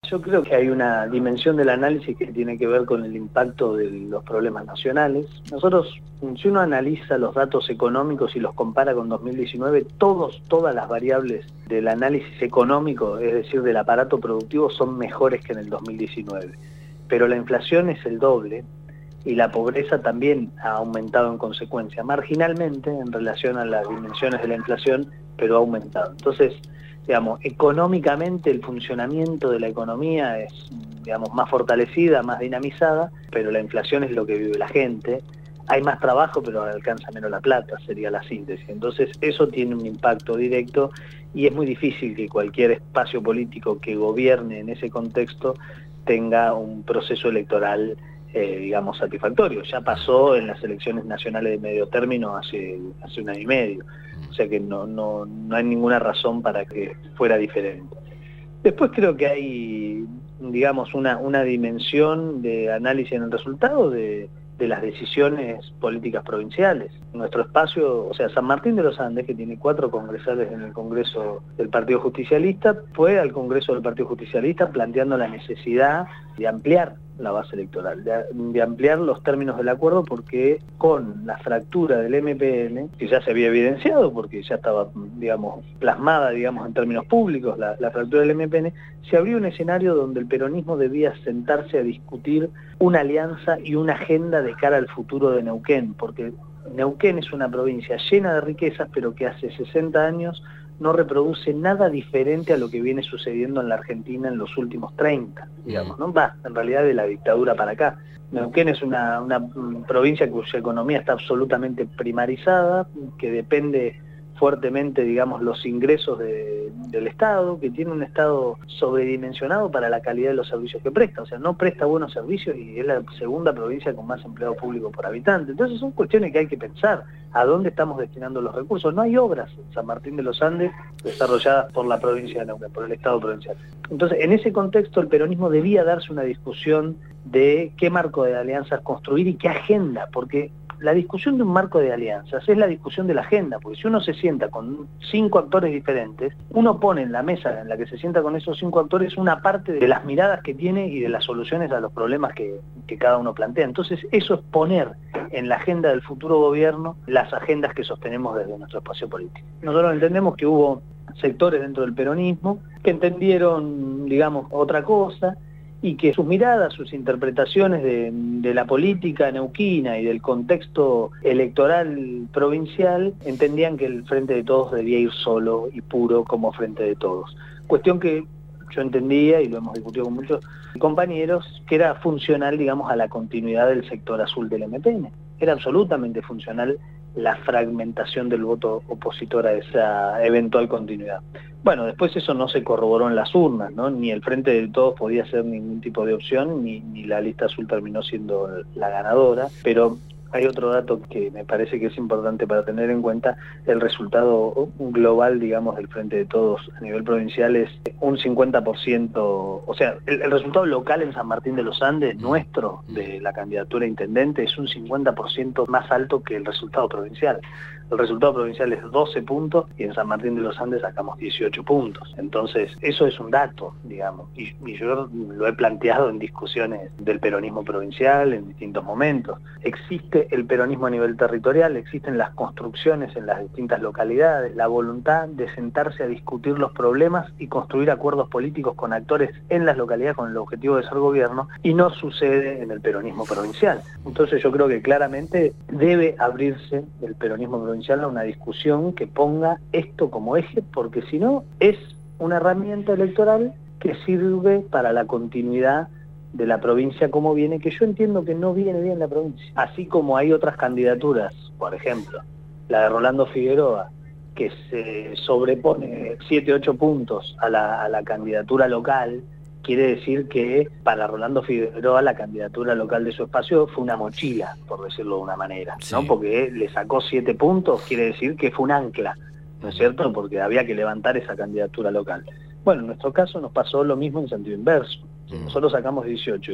Yo creo que hay una dimensión del análisis que tiene que ver con el impacto de los problemas nacionales. Nosotros, si uno analiza los datos económicos y los compara con 2019, todas las variables del análisis económico, es decir, del aparato productivo, son mejores que en el 2019. Pero la inflación es el doble y la pobreza también ha aumentado en consecuencia, marginalmente en relación a las dimensiones de la inflación, pero ha aumentado. Entonces, digamos, económicamente el funcionamiento de la economía es, digamos, más fortalecida, más dinamizada, pero la inflación es lo que vive la gente. Hay más trabajo, pero alcanza menos la plata, sería la síntesis. Entonces, eso tiene un impacto directo y es muy difícil que cualquier espacio político que gobierne en ese contexto tenga un proceso electoral, digamos, satisfactorio. Ya pasó en las elecciones nacionales de medio término hace un año y medio. O sea que no hay ninguna razón para que fuera diferente. Después creo que hay, digamos, una dimensión de análisis en el resultado de las decisiones políticas provinciales. Nuestro espacio, o sea, San Martín de los Andes, que tiene 4 congresales en el Congreso del Partido Justicialista, fue al Congreso del Partido Justicialista planteando la necesidad de ampliar la base electoral, de ampliar los términos del acuerdo, porque con la fractura del MPN, que ya se había evidenciado porque ya estaba, digamos, plasmada, digamos, en términos públicos, la fractura del MPN, se abrió un escenario donde el peronismo debía sentarse a discutir una alianza y una agenda de cara al futuro de Neuquén, porque Neuquén es una provincia llena de riquezas, pero que hace 60 años no reproduce nada diferente a lo que viene sucediendo en la Argentina en los últimos 30, digamos, ¿no? En realidad de la dictadura para acá. Neuquén es una provincia cuya economía está absolutamente primarizada, que depende fuertemente, digamos, los ingresos del Estado, que tiene un Estado sobredimensionado para la calidad de los servicios que presta, o sea, no presta buenos servicios y es la segunda provincia con más empleo público por habitante. Entonces son cuestiones que hay que pensar, a dónde estamos destinando los recursos. No hay obras en San Martín de los Andes desarrolladas por la provincia de Neuquén, por el Estado provincial. Entonces, en ese contexto, el peronismo debía darse una discusión de qué marco de alianzas construir y qué agenda, porque la discusión de un marco de alianzas es la discusión de la agenda, porque si uno se sienta con 5 actores diferentes, uno pone en la mesa en la que se sienta con esos 5 actores una parte de las miradas que tiene y de las soluciones a los problemas que cada uno plantea. Entonces eso es poner en la agenda del futuro gobierno las agendas que sostenemos desde nuestro espacio político. Nosotros entendemos que hubo sectores dentro del peronismo que entendieron, digamos, otra cosa, y que sus miradas, sus interpretaciones de la política neuquina y del contexto electoral provincial entendían que el Frente de Todos debía ir solo y puro como Frente de Todos. Cuestión que yo entendía, y lo hemos discutido con muchos compañeros, que era funcional, digamos, a la continuidad del sector azul del MPN. Era absolutamente funcional la fragmentación del voto opositor a esa eventual continuidad. Bueno, después eso no se corroboró en las urnas, ¿no? Ni el Frente de Todos podía ser ningún tipo de opción, ni la lista azul terminó siendo la ganadora, pero hay otro dato que me parece que es importante para tener en cuenta. El resultado global, digamos, del Frente de Todos a nivel provincial es un 50%, o sea, el resultado local en San Martín de los Andes, nuestro, de la candidatura a intendente, es un 50% más alto que el resultado provincial. El resultado provincial es 12 puntos y en San Martín de los Andes sacamos 18 puntos. Entonces, eso es un dato, digamos, y yo lo he planteado en discusiones del peronismo provincial en distintos momentos. Existe el peronismo a nivel territorial, existen las construcciones en las distintas localidades, la voluntad de sentarse a discutir los problemas y construir acuerdos políticos con actores en las localidades con el objetivo de ser gobierno, y no sucede en el peronismo provincial. Entonces yo creo que claramente debe abrirse el peronismo provincial a una discusión que ponga esto como eje, porque si no es una herramienta electoral que sirve para la continuidad de la provincia como viene, que yo entiendo que no viene bien la provincia. Así como hay otras candidaturas, por ejemplo, la de Rolando Figueroa, que se sobrepone 7-8 puntos a la candidatura local, quiere decir que para Rolando Figueroa la candidatura local de su espacio fue una mochila, por decirlo de una manera, ¿no? Porque le sacó 7 puntos, quiere decir que fue un ancla, ¿no es cierto? Porque había que levantar esa candidatura local. Bueno, en nuestro caso nos pasó lo mismo en sentido inverso. Nosotros sacamos 18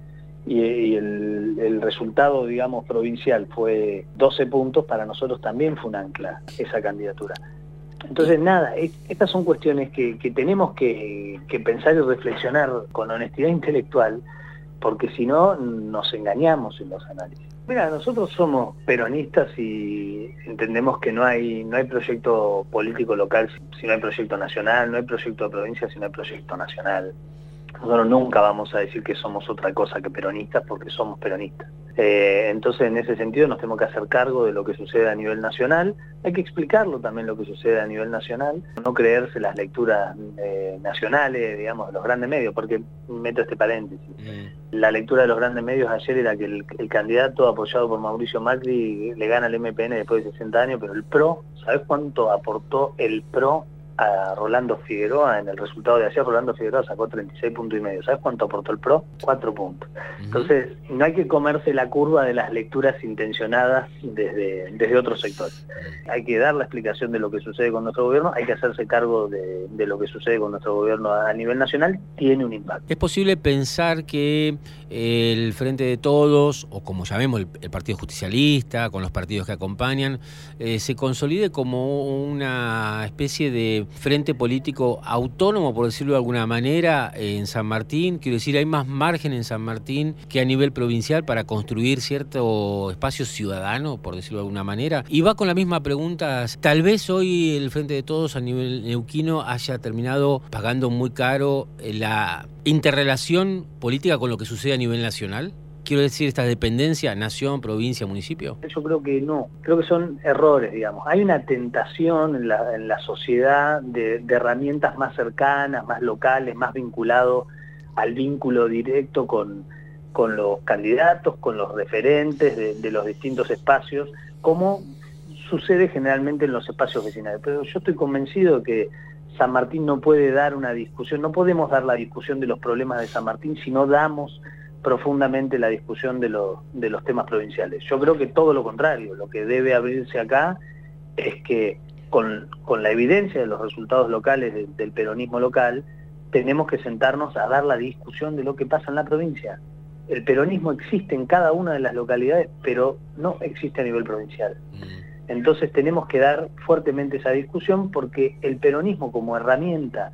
y el resultado, digamos, provincial fue 12 puntos, para nosotros también fue un ancla esa candidatura. Entonces, nada, estas son cuestiones que tenemos que pensar y reflexionar con honestidad intelectual, porque si no, nos engañamos en los análisis. Mira, nosotros somos peronistas y entendemos que no hay proyecto político local si no hay proyecto nacional, no hay proyecto de provincia si no hay proyecto nacional. Nosotros nunca vamos a decir que somos otra cosa que peronistas porque somos peronistas. Entonces, en ese sentido, nos tenemos que hacer cargo de lo que sucede a nivel nacional. Hay que explicarlo también lo que sucede a nivel nacional, no creerse las lecturas nacionales, digamos, de los grandes medios, porque meto este paréntesis. La lectura de los grandes medios ayer era que el candidato apoyado por Mauricio Macri le gana al MPN después de 60 años, pero el PRO, ¿sabes cuánto aportó el PRO a Rolando Figueroa? En el resultado de ayer, Rolando Figueroa sacó 36,5 puntos. ¿Sabes cuánto aportó el PRO? 4 puntos. Entonces, no hay que comerse la curva de las lecturas intencionadas desde otros sectores. Hay que dar la explicación de lo que sucede con nuestro gobierno, hay que hacerse cargo de lo que sucede con nuestro gobierno a nivel nacional, tiene un impacto. ¿Es posible pensar que el Frente de Todos, o como llamemos el Partido Justicialista, con los partidos que acompañan, se consolide como una especie de frente político autónomo, por decirlo de alguna manera, en San Martín? Quiero decir, ¿hay más margen en San Martín que a nivel provincial para construir cierto espacio ciudadano, por decirlo de alguna manera? Y va con la misma pregunta, tal vez hoy el Frente de Todos a nivel neuquino haya terminado pagando muy caro la interrelación política con lo que sucede a nivel nacional. Quiero decir, esta dependencia, nación, provincia, municipio. Yo creo que no, creo que son errores, digamos. Hay una tentación en la sociedad de herramientas más cercanas, más locales, más vinculado al vínculo directo con los candidatos, con los referentes de los distintos espacios, como sucede generalmente en los espacios vecinales. Pero yo estoy convencido de que San Martín no puede dar una discusión, no podemos dar la discusión de los problemas de San Martín si no damos profundamente la discusión de los temas provinciales. Yo creo que todo lo contrario, lo que debe abrirse acá es que con la evidencia de los resultados locales del peronismo local, tenemos que sentarnos a dar la discusión de lo que pasa en la provincia. El peronismo existe en cada una de las localidades, pero no existe a nivel provincial. Entonces tenemos que dar fuertemente esa discusión, porque el peronismo como herramienta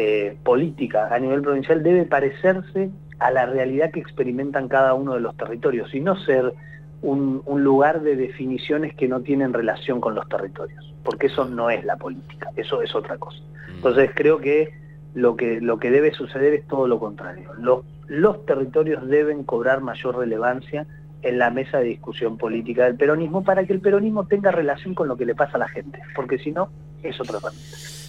política a nivel provincial debe parecerse a la realidad que experimentan cada uno de los territorios y no ser un lugar de definiciones que no tienen relación con los territorios, porque eso no es la política, eso es otra cosa. Entonces creo que lo que debe suceder es todo lo contrario. Los territorios deben cobrar mayor relevancia en la mesa de discusión política del peronismo, para que el peronismo tenga relación con lo que le pasa a la gente, porque si no, es otra herramienta.